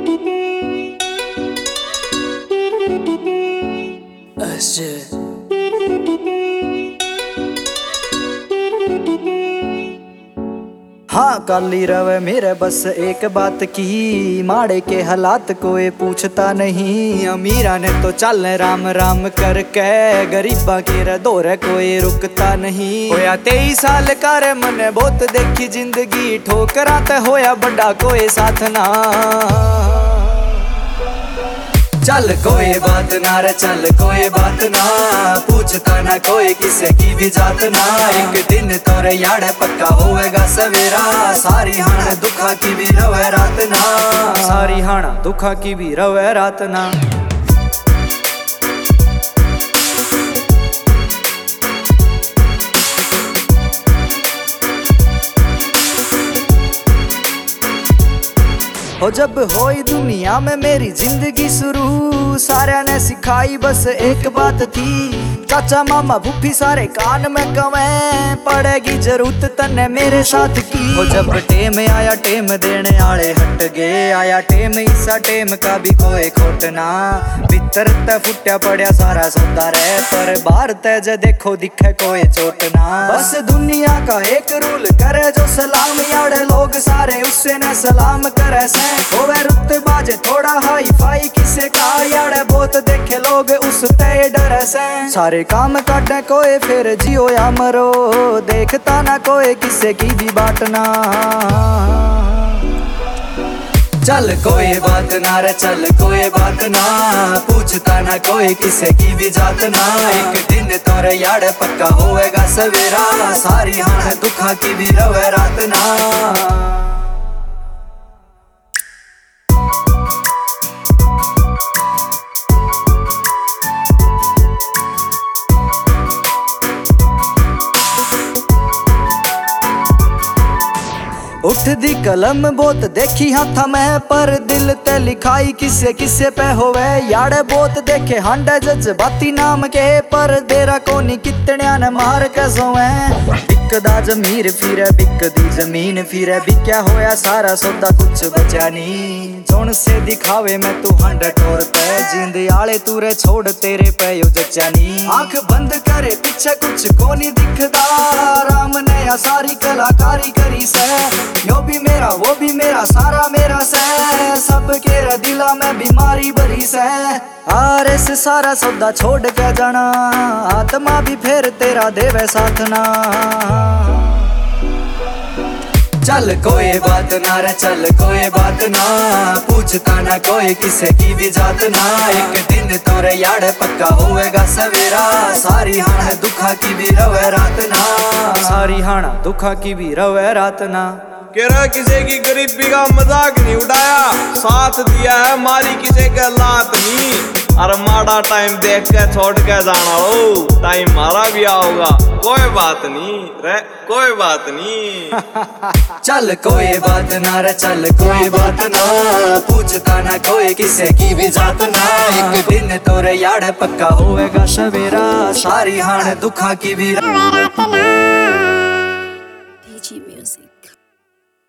हाँ काली रवे मेरे बस एक बात की, माड़े के हालात कोई पूछता नहीं। अमीरा ने तो चल राम राम करके, गरीबा के दौरे कोई रुकता नहीं। होया 23 साल का रे मने बहुत देखी जिंदगी, ठोकरा ते होया बड़ा कोई साथ ना। चल कोई बात ना रे चल कोई बात ना, पूछता ना कोई किसे की भी जात ना। एक दिन तोरे याड़े पक्का होएगा सवेरा, सारी हाना दुखा की भी रवे रात ना। सारी हाना दुखा की भी रवे रात ना। हो जब होई दुनिया में मेरी जिंदगी शुरू, सारे ने सिखाई बस एक बात थी। चाचा मामा भूफी सारे कान में कवें, पड़ेगी जरूरत तन्ने मेरे साथ की। हो जब टेम आया टेम देने आले हट गए, आया टेम इसा टेम का भी कोई खोट ना। भीतर ते फुट्या पड़या सारा सौदा रे, पर बाहर ते जे देखो दिखे कोई चोट ना। बस दुनिया का एक रूल करे जो सलाम, याड़े लोग सारे उससे न सलाम करे से। होवे रुतबाज थोड़ा हाई फाई किसे का, याड़े बहुत देखे लोग उस ते डरे से। सारे काम काटे कोई फिर जियो या मरो, देखता ना कोई किसे की भी बाटना। चल कोई बात ना रे चल कोई बात ना, पूछता ना कोई किसे की भी जात ना। एक दिन तोरे याड़े पक्का होएगा सवेरा, सारी हाना दुखा की भी रवे रात ना। उठ दी कलम बहुत देखी हाथा में, पर दिल ते लिखाई किसे किसे पे होवे। याड़े बहुत देखे हांडे जज्बाती नाम के, पर देरा कोनी कितने ने मार के सोवे। बिकदा जमीर फिरे बिकदी जमीन फिरे, बिक्या होया सारा सौदा कुछ बचा नी। जोन से दिखावे मैं तू हांडे टोर पे, जिंद आले तूरे छोड़ तेरे पे यो जचा नी। आंख बंद करे पीछे कुछ कोनी दिखदा, राम ने या सारी कलाकारी करी से। यो भी मेरा वो भी मेरा सारा मेरा से, सबके दिला में बीमारी भरी से। आरे से सारा सौदा छोड़ के जाना, आत्मा भी फिर तेरा देवे साथ ना। चल कोई बात ना रे चल कोई बात ना, पूछता ना कोई किसे की भी जात ना। एक दिन तोरे याड़े पक्का होएगा सवेरा, सारी हाना दुखा की भी रवे रात ना। सारी हाना दुखा की भी रवे रात ना। केरा किसी की गरीबी का मजाक नहीं उड़ाया, साथ दिया है मारी किसी के लात नहीं। अरे माड़ा टाइम देख के छोड़ के जाना हो, टाइम मारा भी आओगा कोई बात नहीं रे कोई बात नहीं। चल कोई बात ना रे चल कोई बात ना, पूछता ना कोई किसे की भी जात ना। एक दिन तोरे याड़े पक्का होएगा सवेरा, सारी हान दुखा की भी रात ना।